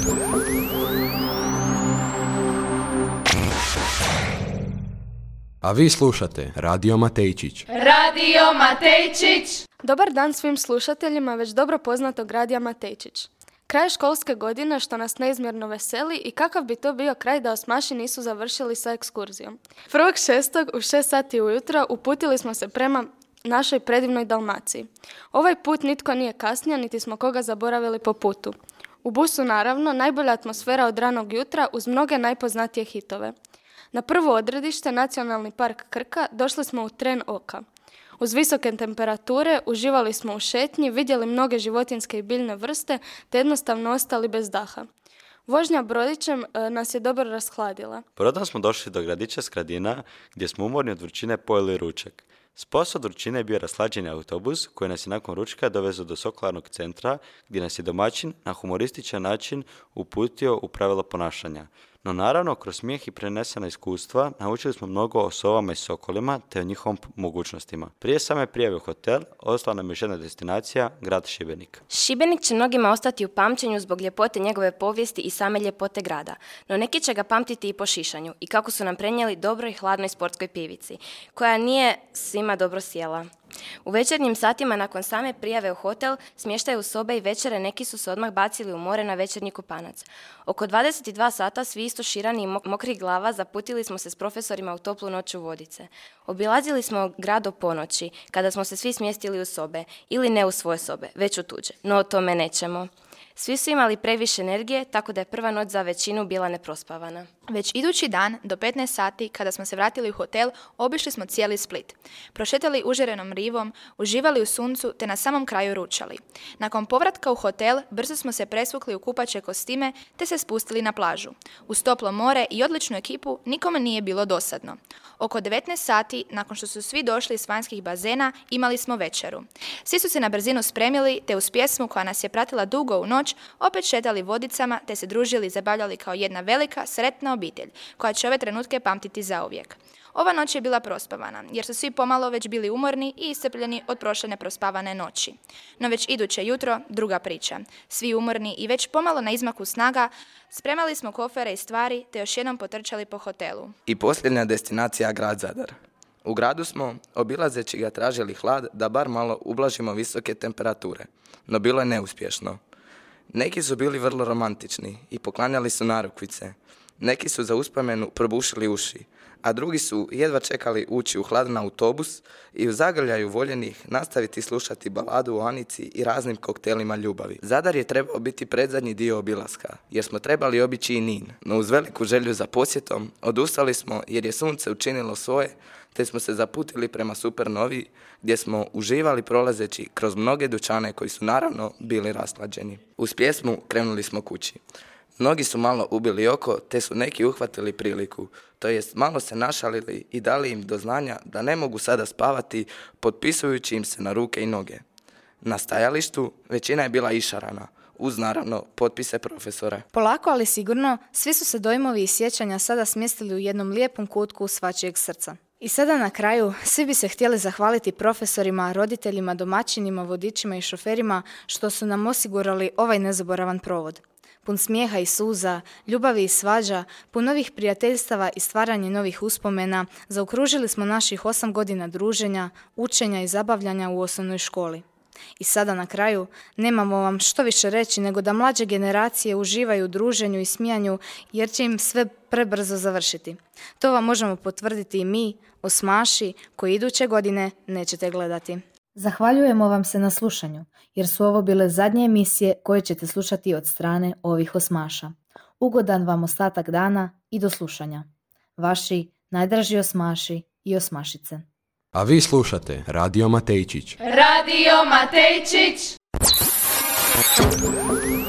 A vi slušate Radio Matejčić. Radio Matejčić! Dobar dan svim slušateljima već dobro poznatog Radija Matejčić. Kraj školske godine što nas neizmjerno veseli i kakav bi to bio kraj da osmaši nisu završili sa ekskurzijom. 1.6. u 6 sati ujutro uputili smo se prema našoj predivnoj Dalmaciji. Ovaj put nitko nije kasnio, niti smo koga zaboravili po putu. U busu naravno najbolja atmosfera od ranog jutra uz mnoge najpoznatije hitove. Na prvo odredište, Nacionalni park Krka, došli smo u tren oka. Uz visoke temperature uživali smo u šetnji, vidjeli mnoge životinjske i biljne vrste, te jednostavno ostali bez daha. Vožnja brodićem nas je dobro rashladila. Brodom smo došli do gradića Skradina, gdje smo umorni od vrućine pojeli ručak. Spos od vrućine je bio rashlađeni autobus koji nas je nakon ručka dovezao do Sokolarnog centra, gdje nas je domaćin na humorističan način uputio u pravila ponašanja. No naravno, kroz smijeh i prenesena iskustva naučili smo mnogo o sovama i sokolima te o njihovim mogućnostima. Prije same prijave u hotel, ostala nam je još jedna destinacija, grad Šibenik. Šibenik će mnogima ostati u pamćenju zbog ljepote njegove povijesti i same ljepote grada, no neki će ga pamtiti i po šišanju i kako su nam prenijeli dobroj i hladnoj sportskoj pivici, koja nije svima dobro sjela. U večernjim satima nakon same prijave u hotel, smještaj u sobe i večere neki su se odmah bacili u more na večernji kupanac. Oko 22 sata svi isto širani i mokrih glava zaputili smo se s profesorima u toplu noć u Vodice. Obilazili smo grad do ponoći, kada smo se svi smjestili u sobe, ili ne u svoje sobe, već u tuđe, no o tome nećemo. Svi su imali previše energije, tako da je prva noć za većinu bila neprospavana. Već idući dan, do 15 sati, kada smo se vratili u hotel, obišli smo cijeli Split. Prošetali užarenom rivom, uživali u suncu, te na samom kraju ručali. Nakon povratka u hotel, brzo smo se presvukli u kupaće kostime, te se spustili na plažu. Uz toplo more i odličnu ekipu, nikome nije bilo dosadno. Oko 19 sati, nakon što su svi došli iz vanjskih bazena, imali smo večeru. Svi su se na brzinu spremili, te uz pjesmu koja nas je pratila dugo u noć, opet šetali Vodicama, te se družili i zabavljali kao jedna velika, sretna obitelj, koja će ove trenutke pamtiti zauvijek. Ova noć je bila prospavana, jer su svi pomalo već bili umorni i iscrpljeni od prošle neprospavane noći. No već iduće jutro, druga priča. Svi umorni i već pomalo na izmaku snaga, spremali smo kofere i stvari, te još jednom potrčali po hotelu. I posljednja destinacija, grad Zadar. U gradu smo, obilazeći ga, tražili hlad da bar malo ublažimo visoke temperature, no bilo je neuspješno. Neki su bili vrlo romantični i poklanjali su narukvice. Neki su za uspomenu probušili uši, a drugi su jedva čekali ući u hladan autobus i u zagrljaju voljenih nastaviti slušati baladu o Anici i raznim koktelima ljubavi. Zadar je trebao biti predzadnji dio obilaska, jer smo trebali obići i Nin, no uz veliku želju za posjetom odustali smo jer je sunce učinilo svoje, te smo se zaputili prema Supernovi, gdje smo uživali prolazeći kroz mnoge dućane koji su naravno bili rashlađeni. Uz pjesmu krenuli smo kući. Mnogi su malo ubili oko, te su neki uhvatili priliku, to jest malo se našalili i dali im do znanja da ne mogu sada spavati, potpisujući im se na ruke i noge. Na stajalištu većina je bila išarana, uz naravno potpise profesora. Polako, ali sigurno, svi su se dojmovi i sjećanja sada smjestili u jednom lijepom kutku svačijeg srca. I sada na kraju svi bi se htjeli zahvaliti profesorima, roditeljima, domaćinima, vodičima i šoferima što su nam osigurali ovaj nezaboravan provod. Pun smijeha i suza, ljubavi i svađa, pun novih prijateljstava i stvaranje novih uspomena, zaokružili smo naših 8 godina druženja, učenja i zabavljanja u osnovnoj školi. I sada na kraju nemamo vam što više reći nego da mlađe generacije uživaju u druženju i smijanju jer će im sve prebrzo završiti. To vam možemo potvrditi i mi, osmaši, koji iduće godine nećete gledati. Zahvaljujemo vam se na slušanju, jer su ovo bile zadnje emisije koje ćete slušati od strane ovih osmaša. Ugodan vam ostatak dana i do slušanja. Vaši najdraži osmaši i osmašice. A vi slušate Radio Matejčić. Radio Matejčić!